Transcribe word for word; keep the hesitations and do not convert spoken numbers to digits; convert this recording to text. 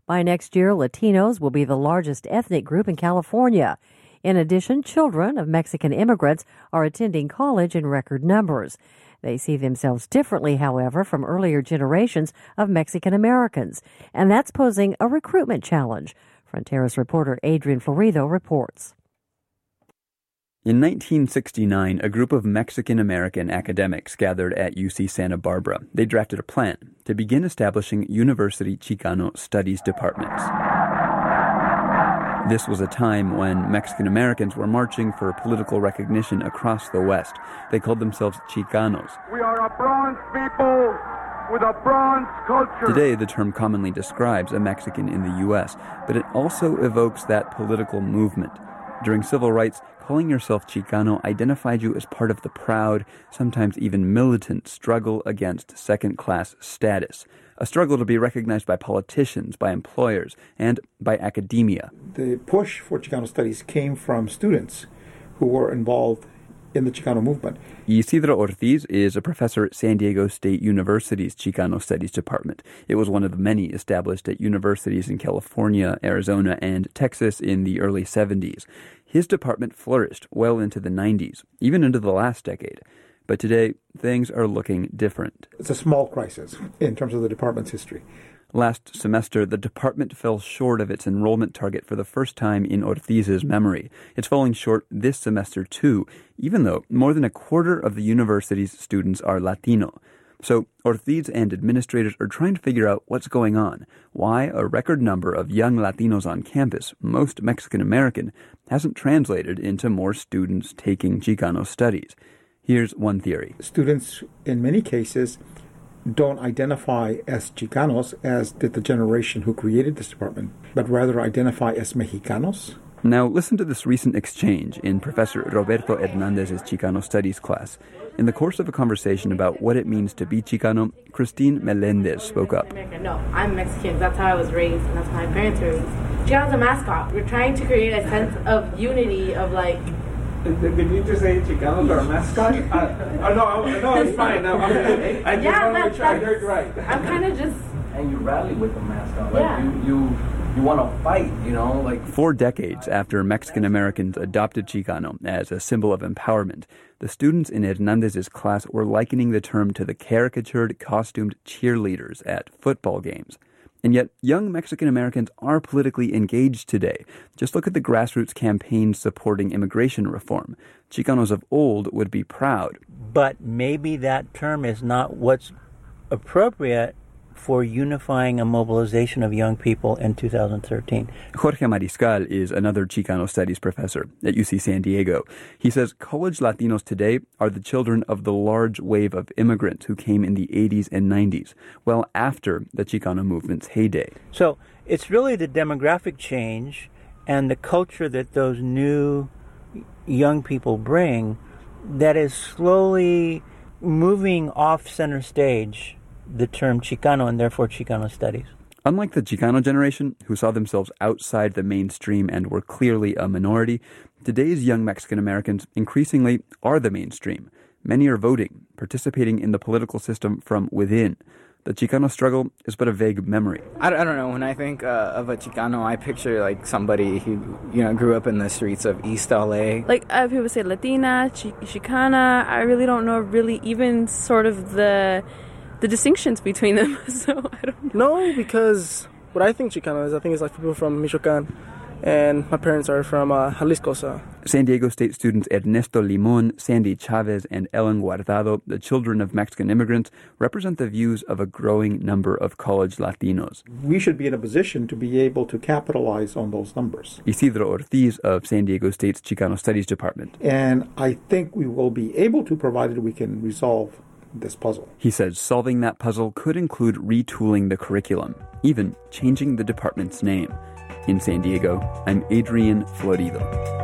By next year, Latinos will be the largest ethnic group in California. In addition, children of Mexican immigrants are attending college in record numbers. They see themselves differently, however, from earlier generations of Mexican Americans, and that's posing a recruitment challenge. Fronteras reporter Adrian Florido reports. In nineteen sixty-nine, a group of Mexican-American academics gathered at U C Santa Barbara. They drafted a plan to begin establishing University Chicano Studies departments. This was a time when Mexican-Americans were marching for political recognition across the West. They called themselves Chicanos. We are a bronze people with a bronze culture. Today, the term commonly describes a Mexican in the U S, but it also evokes that political movement. During civil rights, calling yourself Chicano identified you as part of the proud, sometimes even militant, struggle against second-class status, a struggle to be recognized by politicians, by employers, and by academia. The push for Chicano studies came from students who were involved in the Chicano movement. Isidro Ortiz is a professor at San Diego State University's Chicano Studies Department. It was one of the many established at universities in California, Arizona, and Texas in the early seventies. His department flourished well into the nineties, even into the last decade. But today, things are looking different. It's a small crisis in terms of the department's history. Last semester, the department fell short of its enrollment target for the first time in Ortiz's memory. It's falling short this semester, too, even though more than a quarter of the university's students are Latino. So Ortiz and administrators are trying to figure out what's going on, why a record number of young Latinos on campus, most Mexican-American, hasn't translated into more students taking Chicano studies. Here's one theory. Students, in many cases, don't identify as Chicanos, as did the generation who created this department, but rather identify as Mexicanos. Now, listen to this recent exchange in Professor Roberto Hernandez's Chicano Studies class. In the course of a conversation about what it means to be Chicano, Christine Melendez spoke up. No, I'm Mexican. That's how I was raised, and that's how my parents were raised. Chicano's a mascot. We're trying to create a sense of unity, of like... Did you just say Chicanos are a mascot? uh, oh, no, no, it's fine. No, I, I just yeah, want to make sure I heard right. I'm kind of just... And you rally with the mascot. Like yeah. you, you, you want to fight, you know? Like Four decades after Mexican-Americans adopted Chicano as a symbol of empowerment, the students in Hernandez's class were likening the term to the caricatured, costumed cheerleaders at football games. And yet, young Mexican-Americans are politically engaged today. Just look at the grassroots campaigns supporting immigration reform. Chicanos of old would be proud. But maybe that term is not what's appropriate for unifying a mobilization of young people in two thousand thirteen. Jorge Mariscal is another Chicano studies professor at U C San Diego. He says college Latinos today are the children of the large wave of immigrants who came in the eighties and nineties, well after the Chicano movement's heyday. So it's really the demographic change and the culture that those new young people bring that is slowly moving off center stage the term Chicano and therefore Chicano studies. Unlike the Chicano generation, who saw themselves outside the mainstream and were clearly a minority, today's young Mexican Americans increasingly are the mainstream. Many are voting, participating in the political system from within. The Chicano struggle is but a vague memory. I don't, I don't know. When I think uh, of a Chicano, I picture like somebody who, you know, grew up in the streets of East L A. Like uh, people say Latina, Ch- Chicana. I really don't know really even sort of the the distinctions between them. So I don't know. No, because what I think Chicano is, I think it's like people from Michoacan. And my parents are from uh, Jalisco. So. San Diego State students Ernesto Limon, Sandy Chavez, and Ellen Guardado, the children of Mexican immigrants, represent the views of a growing number of college Latinos. We should be in a position to be able to capitalize on those numbers. Isidro Ortiz of San Diego State's Chicano Studies Department. And I think we will be able to, provided we can resolve this puzzle. He says solving that puzzle could include retooling the curriculum, even changing the department's name. In San Diego, I'm Adrian Florido.